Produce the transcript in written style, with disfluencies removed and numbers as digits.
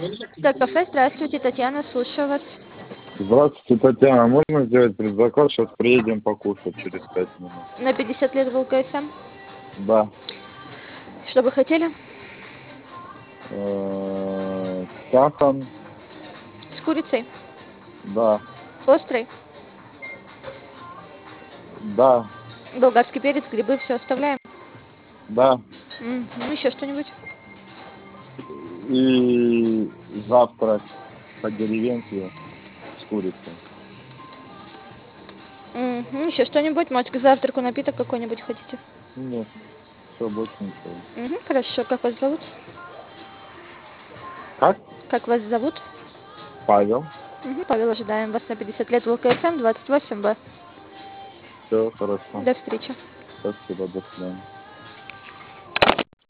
Так, кафе, здравствуйте, Татьяна, слушаю вас. Здравствуйте, Татьяна. Можно сделать предзаказ? Сейчас приедем покушать через 5 минут. На 50 лет был КФМ. Да. Что вы хотели? Кахан. С курицей. Да. Острый. Да. Болгарский перец, грибы, все оставляем. Да. Еще что-нибудь? И завтрак по-деревенски с курицей. Еще что-нибудь? Может, к завтраку напиток какой-нибудь хотите? Нет, все, больше ничего. Хорошо, как вас зовут? Как? Как вас зовут? Павел. Павел, ожидаем вас на 50 лет в ЛКФМ 28Б. Все хорошо. До встречи. Спасибо, до свидания.